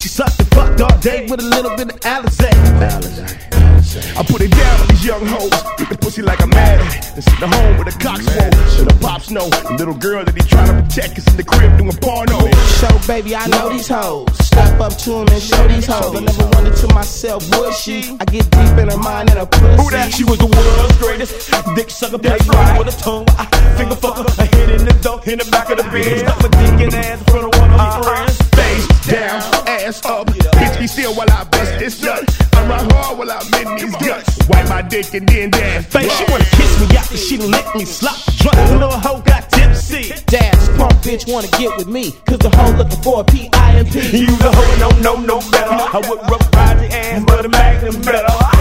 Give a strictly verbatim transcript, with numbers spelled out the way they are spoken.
sucked and fucked all day with a little bit of Alizé. I put it down on these young hoes, get the pussy like I'm mad at it. And sit at home with a cock swole, so the pops know the little girl that he trying to protect is in the crib doing porno. Show baby, I know these hoes. Step up to him and show these hoes. I never wondered to myself, would she? I get deep in her mind and her pussy. Who that? She was the world's greatest dick sucker, that's right, with a tongue. I finger fucker, a hit in the door, in the back of the bed. Stuck my dick in the ass in front of one of my friends. Face down, ass up, bitch be still while I bust this nut. I'm right hard while I'm in these guts. Wipe my dick and then dance. Face, she wanna kiss me after she done lick me, slop drunk. The little hoe got tipsy. Damn, this punk bitch wanna get with me, cause the hoe looking for a P I M P. You the hoe, no, no, no better. I would rough ride the ass, but a magnum better.